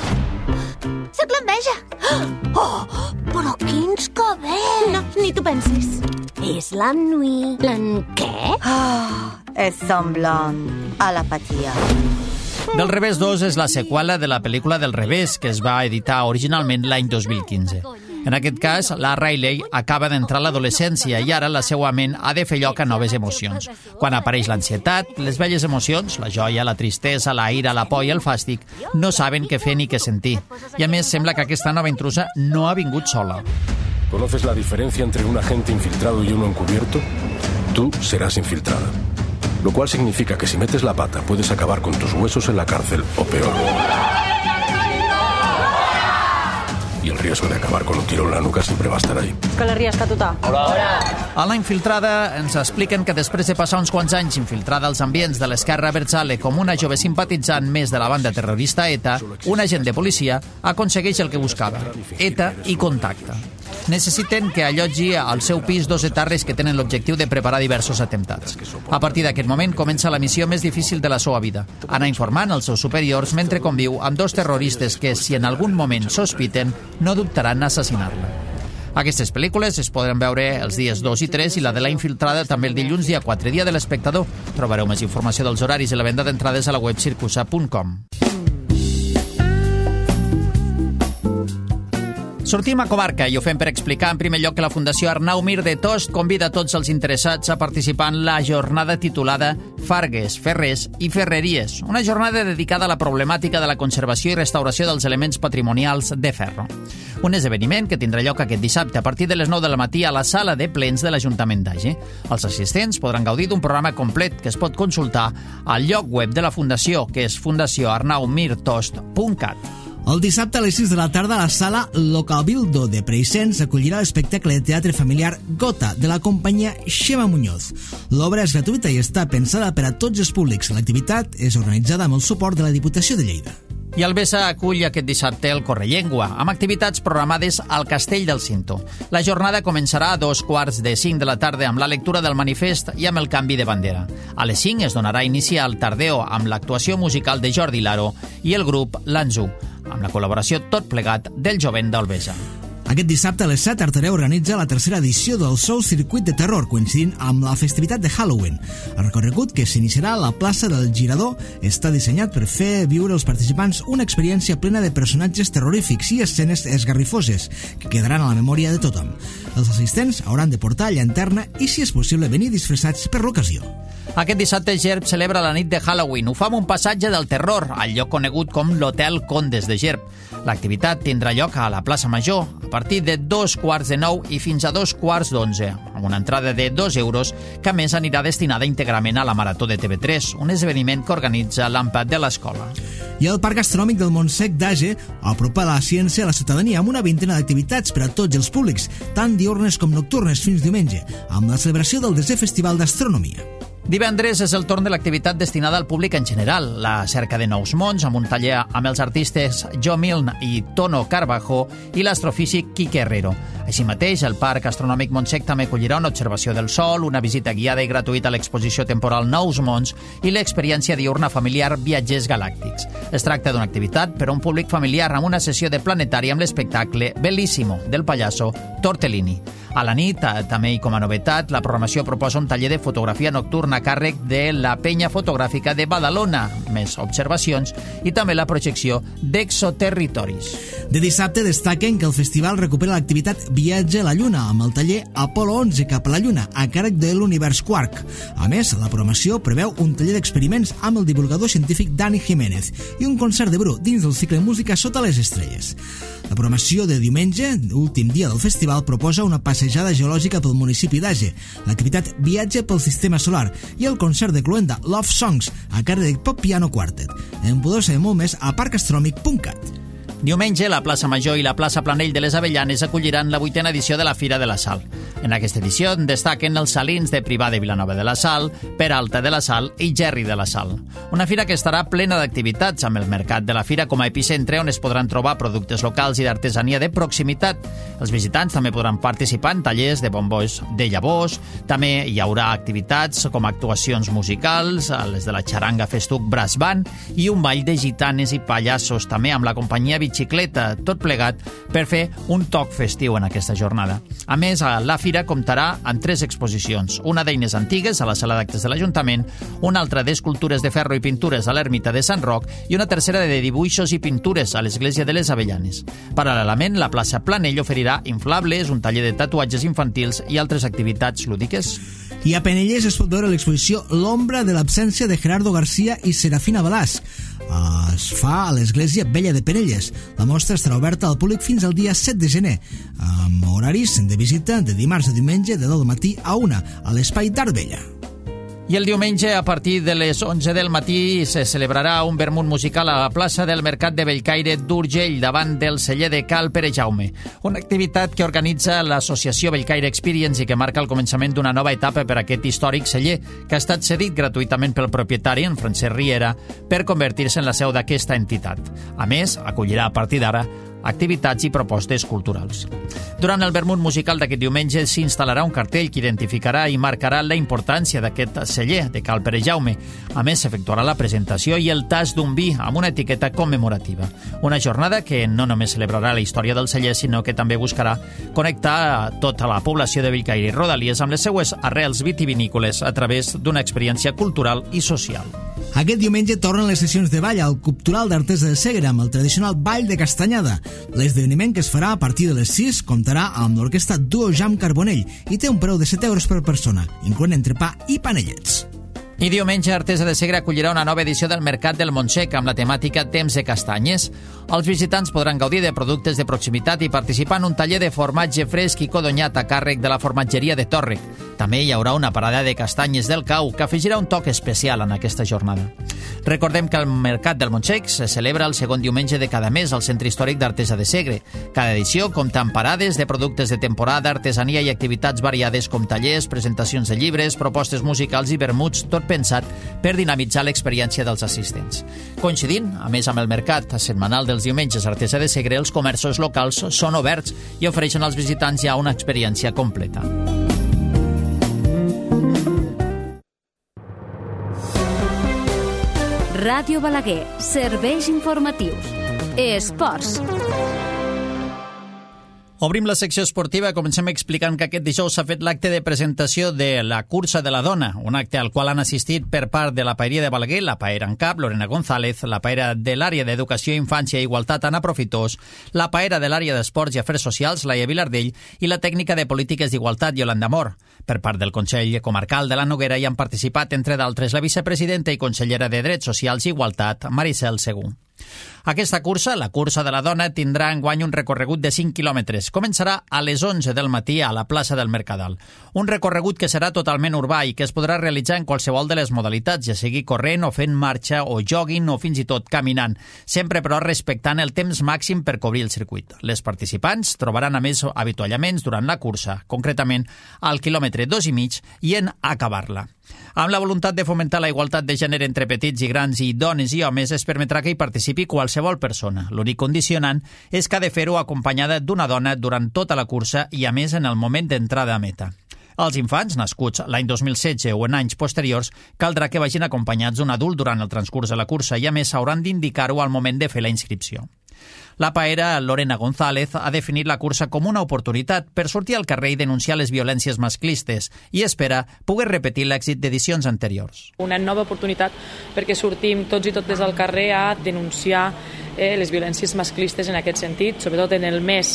[SPEAKER 11] Uh, soc l'enveja. Oh, però quins cabells. No, ni tu pensis. És la Nui. L'en què?
[SPEAKER 12] Oh, és semblant a l'apatia.
[SPEAKER 2] Del Revés dos és la seqüela de la pel·lícula del Revés, que es va editar originalment l'any dos mil quinze. En aquest cas, la Riley acaba d'entrar a l'adolescència i ara la seva ment ha de fer lloc a noves emocions. Quan apareix l'ansietat, les velles emocions, la joia, la tristesa, la ira, la por i el fàstic, no saben què fer ni què sentir. I a més, sembla que aquesta nova intrusa no ha vingut sola.
[SPEAKER 13] ¿Conoces la diferencia entre un agente infiltrado y uno encubierto? Tú serás infiltrada. Lo cual significa que si metes la pata puedes acabar con tus huesos en la cárcel o peor. Y el riesgo de acabar con un tiro en la nuca siempre va a estar ahí.
[SPEAKER 12] Que la ries, Catutà.
[SPEAKER 2] Hola, hola. A La Infiltrada ens expliquen que després de passar uns quants anys infiltrada als ambients de l'esquerra abertzale com una jove simpatitzant més de la banda terrorista ETA, un agent de policia aconsegueix el que buscava, ETA i contacte. necessiten que allotgi al seu pis dos etarres que tenen l'objectiu de preparar diversos atemptats. A partir d'aquest moment comença la missió més difícil de la seva vida, anar informant els seus superiors mentre conviu amb dos terroristes que, si en algun moment sospiten, no dubtaran a assassinar-la. Aquestes pel·lícules es podran veure els dies dos i tres i la de La Infiltrada també el dilluns dia quatre, dia de l'espectador. Trobareu més informació dels horaris i la venda d'entrades a la web circusa punt com. Sortim a comarca i ho fem per explicar en primer lloc que la Fundació Arnau Mir de Tost convida a tots els interessats a participar en la jornada titulada Fargues, Ferrers i Ferreries, una jornada dedicada a la problemàtica de la conservació i restauració dels elements patrimonials de ferro. Un esdeveniment que tindrà lloc aquest dissabte a partir de les nou del matí a la sala de plens de l'Ajuntament d'Age. Els assistents podran gaudir d'un programa complet que es pot consultar al lloc web de la Fundació, que és fundació arnau mir tost punt cat.
[SPEAKER 4] El dissabte a les sis de la tarda la sala Locabildo de Preixens acollirà l'espectacle de teatre familiar Gota de la companyia Xema Muñoz. L'obra és gratuïta i està pensada per a tots els públics. L'activitat és organitzada amb el suport de la Diputació de Lleida.
[SPEAKER 2] I el Besa acull aquest dissabte el Correllengua, amb activitats programades al Castell del Cinto. La jornada començarà a dos quarts de cinc de la tarda amb la lectura del manifest i amb el canvi de bandera. A les cinc es donarà inici al Tardeo amb l'actuació musical de Jordi Laro i el grup Lanzú, amb la col·laboració tot plegat del jovent del Besa.
[SPEAKER 4] Aquest dissabte a les set, Artareu organitza la tercera edició del Sou Circuit de Terror, coincidint amb la festivitat de Halloween. El recorregut, que s'iniciarà a la plaça del Girador, està dissenyat per fer viure als participants una experiència plena de personatges terrorífics i escenes esgarrifoses, que quedaran a la memòria de tothom. Els assistents hauran de portar llanterna i, si és possible, venir disfressats per l'ocasió.
[SPEAKER 2] Aquest dissabte Gerb celebra la nit de Halloween. Ho fa amb un passatge del terror, al lloc conegut com l'Hotel Condes de Gerb. L'activitat tindrà lloc a la plaça Major a partir de dos quarts de nou i fins a dos quarts d'onze, amb una entrada de dos euros que a més anirà destinada íntegrament a la Marató de T V tres, un esdeveniment que organitza l'AMPAT de l'escola.
[SPEAKER 4] I el Parc Gastronòmic del Montsec d'Age apropa la ciència a la ciutadania amb una vintena d'activitats per a tots els públics, tant diurnes com nocturnes fins diumenge, amb la celebració del desè Festival d'Astronomia.
[SPEAKER 2] Divendres és el torn de l'activitat destinada al públic en general, la cerca de nous mons, amb un taller amb els artistes Jo Milne i Tono Carbajo i l'astrofísic Quique Herrero. Així mateix, el Parc Astronòmic Montsec també acollirà una observació del Sol, una visita guiada i gratuïta a l'exposició temporal Nous Mons i l'experiència diurna familiar Viatgers Galàctics. Es tracta d'una activitat per a un públic familiar amb una sessió de planetari amb l'espectacle Bellissimo del pallasso Tortellini. A la nit, també i com a novetat, la programació proposa un taller de fotografia nocturna a càrrec de la Penya Fotogràfica de Badalona, més observacions, i també la projecció d'Exoterritoris.
[SPEAKER 4] De dissabte destaquen que el festival recupera l'activitat Viatge a la Lluna, amb el taller Apolo onze cap a la Lluna, a càrrec de l'Univers Quark. A més, la programació preveu un taller d'experiments amb el divulgador científic Dani Jiménez i un concert de Bru dins del cicle Música sota les estrelles. La programació de diumenge, últim dia del festival, proposa una passejada geològica pel municipi d'Age, l'activitat Viatge pel Sistema Solar i el concert de Cluenda Love Songs a càrrec de Pop Piano Quartet. En podeu saber molt més a parc astrònomic punt cat.
[SPEAKER 2] Diumenge, la plaça Major i la plaça Planell de les Avellanes acolliran la vuitena edició de la Fira de la Sal. En aquesta edició destaquen els salins de Privà de Vilanova de la Sal, Peralta de la Sal i Gerri de la Sal. Una fira que estarà plena d'activitats, amb el mercat de la fira com a epicentre on es podran trobar productes locals i d'artesania de proximitat. Els visitants també podran participar en tallers de bombons de llavors, també hi haurà activitats com actuacions musicals, les de la xaranga Festuc Brass Band i un ball de gitanes i pallassos, també amb la companyia Bicicleta, tot plegat per fer un toc festiu en aquesta jornada. A més, la fira comptarà amb tres exposicions, una d'eines antigues a la sala d'actes de l'Ajuntament, una altra d'escultures de ferro i pintures a l'ermita de Sant Roc i una tercera de dibuixos i pintures a l'església de les Avellanes. Paral·lelament, la plaça Planell oferirà inflables, un taller de tatuatges infantils i altres activitats lúdiques.
[SPEAKER 4] I a Penelles es pot veure l'exposició L'ombra de l'absència de Gerardo García i Serafina Balasc. Es fa a l'església Vella de Penelles. La mostra estarà oberta al públic fins al dia set de gener, amb horaris de visita de dimarts a diumenge de deu del matí a una a l'espai d'Art Vella.
[SPEAKER 2] I el diumenge, a partir de les onze del matí, se celebrarà un vermut musical a la plaça del Mercat de Bellcaire d'Urgell, davant del celler de Cal Pere Jaume. Una activitat que organitza l'associació Bellcaire Experience i que marca el començament d'una nova etapa per a aquest històric celler, que ha estat cedit gratuïtament pel propietari, en Francesc Riera, per convertir-se en la seu d'aquesta entitat. A més, acollirà a partir d'ara activitats i propostes culturals. Durant el vermut musical d'aquest diumenge s'instal·larà un cartell que identificarà i marcarà la importància d'aquest celler de Cal Pere Jaume. A més, s'efectuarà la presentació i el tas d'un vi amb una etiqueta commemorativa. Una jornada que no només celebrarà la història del celler, sinó que també buscarà connectar a tota la població de Bellcaire i Rodalies amb les seues arrels vitivinícoles a través d'una experiència cultural i social.
[SPEAKER 4] Aquest diumenge tornen les sessions de ball al Cultural d'Artesa de Segre amb el tradicional Ball de Castanyada. L'esdeveniment, que es farà a partir de les sis, comptarà amb l'orquestra Duo Jam Carbonell i té un preu de set euros per persona, incloent entrepà i panellets.
[SPEAKER 2] I diumenge Artesa de Segre acollirà una nova edició del Mercat del Montsec amb la temàtica Temps de Castanyes. Els visitants podran gaudir de productes de proximitat i participar en un taller de formatge fresc i codonyat a càrrec de la formatgeria de Tòrrec. També hi haurà una parada de castanyes del Cau que afegirà un toc especial en aquesta jornada. Recordem que el Mercat del Montsec se celebra el segon diumenge de cada mes al Centre Històric d'Artesa de Segre. Cada edició compta amb parades de productes de temporada, artesania i activitats variades com tallers, presentacions de llibres, propostes musicals i vermuts, tot pensat per dinamitzar l'experiència dels assistents. Coincidint, a més amb el mercat setmanal dels diumenges a Artesa de Segre, els comerços locals són oberts i ofereixen als visitants ja una experiència completa.
[SPEAKER 14] Ràdio Balaguer, serveis informatius. Esports.
[SPEAKER 2] Obrim la secció esportiva. Comencem explicant que aquest dijous s'ha fet l'acte de presentació de la cursa de la dona, un acte al qual han assistit per part de la Paeria de Balaguer, la Paera en Cap, Lorena González, la Paera de l'àrea d'Educació, Infància i Igualtat, Anna Profitós, la Paera de l'àrea d'Esports i Afers Socials, Laia Vilardell, i la tècnica de Polítiques d'Igualtat, Yolanda Mor. Per part del Consell Comarcal de la Noguera hi han participat, entre d'altres, la vicepresidenta i consellera de Drets Socials i Igualtat, Maricel Segú. Aquesta cursa, la cursa de la dona, tindrà enguany un recorregut de cinc quilòmetres. Començarà a les onze del matí a la plaça del Mercadal. Un recorregut que serà totalment urbà i que es podrà realitzar en qualsevol de les modalitats, ja sigui corrent o fent marxa o jogging o fins i tot caminant, sempre però respectant el temps màxim per cobrir el circuit. Les participants trobaran a més avituallaments durant la cursa, concretament al quilòmetre dos i mig i en acabar-la. Amb la voluntat de fomentar la igualtat de gènere entre petits i grans i dones i homes, es permetrà que hi participi qualsevol persona. L'únic condicionant és que ha de fer-ho acompanyada d'una dona durant tota la cursa i, a més, en el moment d'entrada a meta. Els infants, nascuts l'any dos mil setze o en anys posteriors, caldrà que vagin acompanyats d'un adult durant el transcurs de la cursa i, a més, hauran d'indicar-ho al moment de fer la inscripció. La paera Lorena González ha definit la cursa com una oportunitat per sortir al carrer i denunciar les violències masclistes i espera poder repetir l'èxit d'edicions anteriors.
[SPEAKER 3] Una nova oportunitat perquè sortim tots i totes al carrer a denunciar eh, les violències masclistes en aquest sentit, sobretot en el mes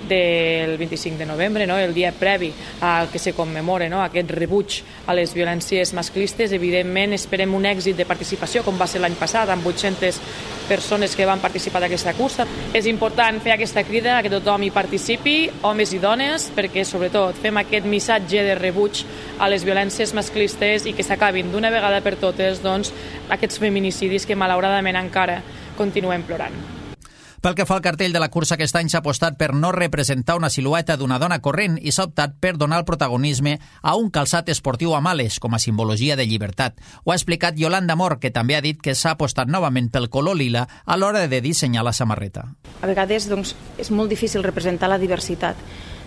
[SPEAKER 3] del vint-i-cinc de novembre, no? El dia previ al que se commemora, no? Aquest rebuig a les violències masclistes. Evidentment esperem un èxit de participació com va ser l'any passat, amb vuit-centes persones que van participar d'aquesta cursa. És important fer aquesta crida a que tothom hi participi, homes i dones, perquè sobretot fem aquest missatge de rebuig a les violències masclistes i que s'acabin d'una vegada per totes doncs, aquests feminicidis que malauradament encara continuem plorant.
[SPEAKER 2] Pel que fa al cartell de la cursa, aquest any s'ha apostat per no representar una silueta d'una dona corrent i s'ha optat per donar el protagonisme a un calçat esportiu amb ales com a simbologia de llibertat. Ho ha explicat Yolanda Mor, que també ha dit que s'ha apostat novament pel color lila a l'hora de dissenyar la samarreta.
[SPEAKER 15] A vegades doncs, és molt difícil representar la diversitat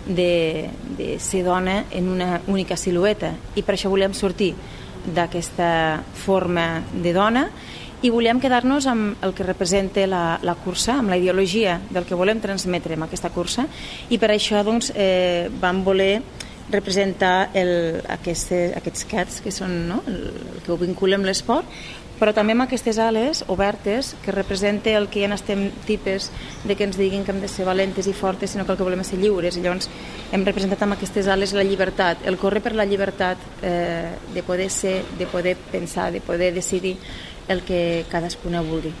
[SPEAKER 15] de, de ser dona en una única silueta i per això volem sortir d'aquesta forma de dona i volem quedar-nos amb el que representa la, la cursa, amb la ideologia del que volem transmetre amb aquesta cursa i per això doncs, eh, vam voler representar el, aquestes, aquests cats que són no? el, el que ho vincula amb l'esport, però també amb aquestes ales obertes que representa el que ja no estem tipes de que ens diguin que hem de ser valentes i fortes, sinó que el que volem és ser lliures. I llavors hem representat amb aquestes ales la llibertat, el córrer per la llibertat eh, de poder ser, de poder pensar, de poder decidir el que cadascuna vulgui.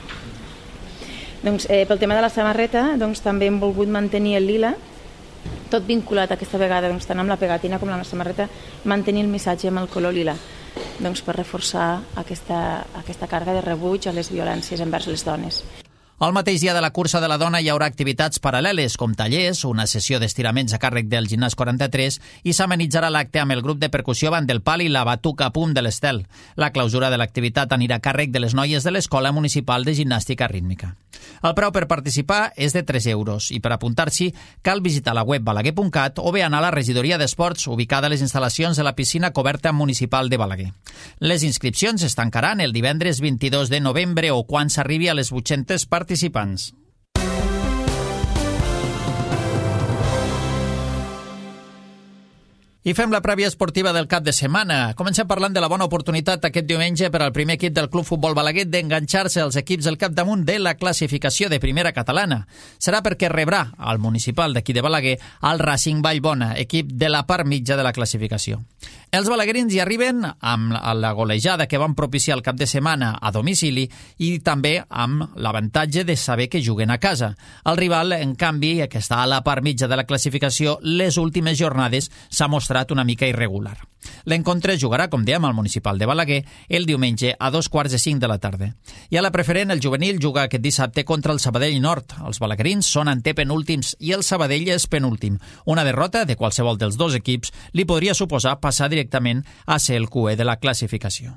[SPEAKER 15] Doncs, eh, pel tema de la samarreta doncs, també hem volgut mantenir el lila, tot vinculat aquesta vegada doncs, tant amb la pegatina com amb la samarreta, mantenir el missatge amb el color lila, doncs, per reforçar aquesta, aquesta càrrega de rebuig a les violències envers les dones.
[SPEAKER 2] El mateix dia de la cursa de la dona hi haurà activitats paral·leles, com tallers, una sessió d'estiraments a càrrec del gimnàs quaranta-tres i s'amenitzarà l'acte amb el grup de percussió Van del Pal i la Batuca Pum de l'Estel. La clausura de l'activitat anirà a càrrec de les noies de l'Escola Municipal de Gimnàstica Rítmica. El preu per participar és de tres euros i per apuntar-s'hi cal visitar la web balaguer punt cat o bé anar a la regidoria d'esports ubicada a les instal·lacions de la piscina coberta municipal de Balaguer. Les inscripcions es tancaran el divendres vint-i-dos de novembre o quan s'arribi a les vuit-centes participants. I fem la prèvia esportiva del cap de setmana. Comencem parlant de la bona oportunitat aquest diumenge per al primer equip del Club Futbol Balaguer d'enganxar-se als equips del capdamunt de la classificació de primera catalana. Serà perquè rebrà al municipal d'aquí de Balaguer el Racing Vallbona, equip de la part mitja de la classificació. Els balaguerins hi arriben amb la golejada que van propiciar el cap de setmana a domicili i també amb l'avantatge de saber que juguen a casa. El rival, en canvi, que està a la part mitja de la classificació, les últimes jornades s'ha mostrat una mica irregular. L'encontre jugarà, com dèiem, al municipal de Balaguer el diumenge a dos quarts de cinc de la tarda. I a la preferent, el juvenil juga aquest dissabte contra el Sabadell Nord. Els balaguerins són antepenúltims i el Sabadell és penúltim. Una derrota de qualsevol dels dos equips li podria suposar passar directament a ser el cué de la classificació.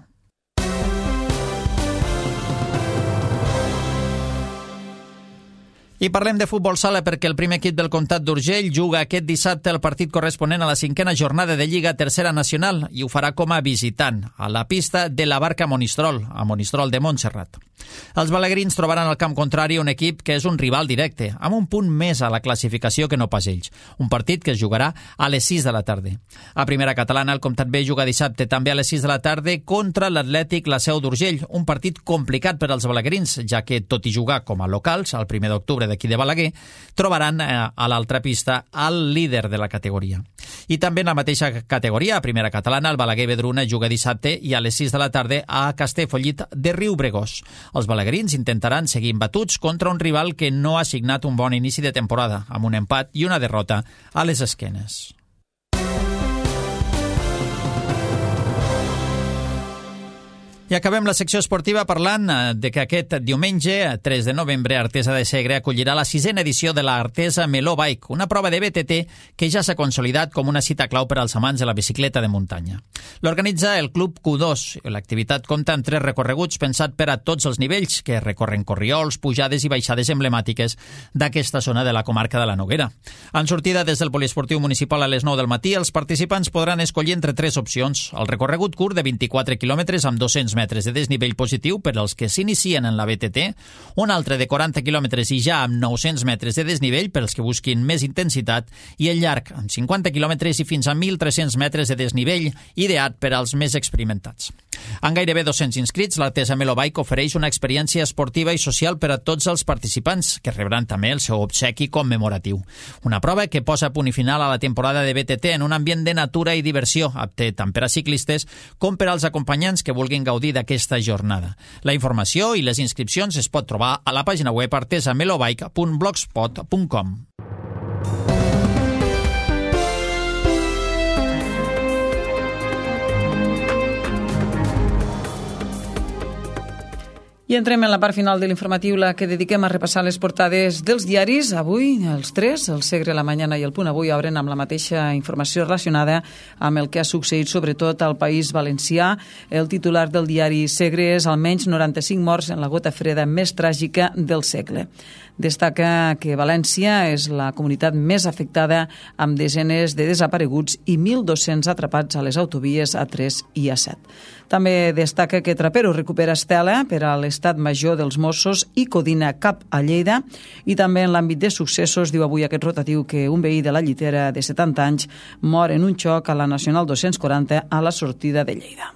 [SPEAKER 2] I parlem de futbol sala perquè el primer equip del Comtat d'Urgell juga aquest dissabte el partit corresponent a la cinquena jornada de Lliga Tercera Nacional i ho farà com a visitant a la pista de la Barca Monistrol, a Monistrol de Montserrat. Els balaguerins trobaran al camp contrari un equip que és un rival directe, amb un punt més a la classificació que no pas ells. Un partit que es jugarà a les sis de la tarda. A primera catalana, el Comtat B juga dissabte també a les sis de la tarda contra l'Atlètic La Seu d'Urgell, un partit complicat per als balaguerins, ja que, tot i jugar com a locals, el primer d'octubre d'aquí de Balaguer, trobaran eh, a l'altra pista el líder de la categoria. I també en la mateixa categoria, a primera catalana, el Balaguer Vedruna juga dissabte i a les sis de la tarda a Castellfollit de Riubregós. Els balaguerins intentaran seguir imbatuts contra un rival que no ha signat un bon inici de temporada, amb un empat i una derrota a les esquenes. I acabem la secció esportiva parlant de que aquest diumenge, tres de novembre, Artesa de Segre acollirà la sisena edició de la Artesa Meló Bike, una prova de B T T que ja s'ha consolidat com una cita clau per als amants de la bicicleta de muntanya. L'organitza el Club Q dos. L'activitat compta amb tres recorreguts pensat per a tots els nivells, que recorren corriols, pujades i baixades emblemàtiques d'aquesta zona de la comarca de la Noguera. En sortida des del poliesportiu municipal a les nou del matí, els participants podran escollir entre tres opcions. El recorregut curt de vint-i-quatre quilòmetres amb dos-cents metres de desnivell positiu per als que s'inicien en la B T T, un altre de quaranta quilòmetres i ja amb nou-cents metres de desnivell per als que busquin més intensitat, i el llarg amb cinquanta quilòmetres i fins a mil tres-cents metres de desnivell, ideat per als més experimentats. Amb gairebé dos-cents inscrits, l'Artesa Meló Bike ofereix una experiència esportiva i social per a tots els participants, que rebran també el seu obsequi commemoratiu. Una prova que posa punt i final a la temporada de B T T en un ambient de natura i diversió, apte tant per a ciclistes com per als acompanyants que vulguin gaudir d'aquesta jornada. La informació i les inscripcions es pot trobar a la pàgina web artesa melo bike punt blogspot punt com.
[SPEAKER 1] I entrem en la part final de l'informatiu, la que dediquem a repassar les portades dels diaris. Avui, els tres, el Segre, la Mañana i el Punt Avui, obren amb la mateixa informació relacionada amb el que ha succeït sobretot al País Valencià. El titular del diari Segre és almenys noranta-cinc morts en la gota freda més tràgica del segle. Destaca que València és la comunitat més afectada, amb desenes de desapareguts i mil dos-cents atrapats a les autovies A tres i A set. També destaca que Trapero recupera estela per a l'estat major dels Mossos i Codina cap a Lleida, i també en l'àmbit de successos diu avui aquest rotatiu que un veí de la Llitera de setanta anys mor en un xoc a la Nacional dos-cents quaranta a la sortida de Lleida.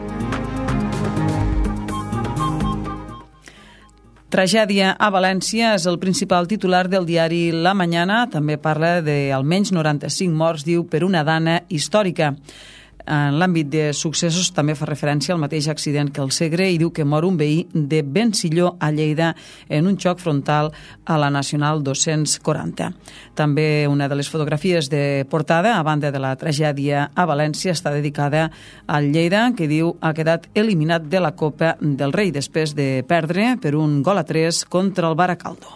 [SPEAKER 1] Tragèdia a València és el principal titular del diari La Mañana. També parla de almenys noranta-cinc morts, diu, per una dana històrica. En l'àmbit de successos també fa referència al mateix accident que el Segre i diu que mor un veí de Bensilló a Lleida en un xoc frontal a la Nacional dos-cents quaranta. També una de les fotografies de portada, a banda de la tragèdia a València, està dedicada al Lleida, que diu ha quedat eliminat de la Copa del Rei després de perdre per un gol a tres contra el Baracaldo.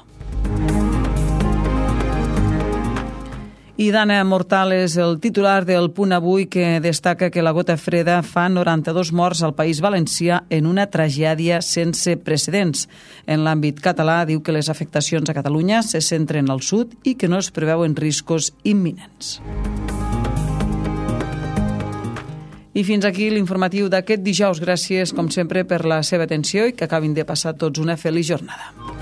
[SPEAKER 1] I Dana Mortal és el titular del Punt Avui, que destaca que la gota freda fa noranta-dos morts al País Valencià en una tragèdia sense precedents. En l'àmbit català diu que les afectacions a Catalunya se centren al sud i que no es preveuen riscos imminents. I fins aquí l'informatiu d'aquest dijous. Gràcies, com sempre, per la seva atenció i que acabin de passar tots una feliç jornada.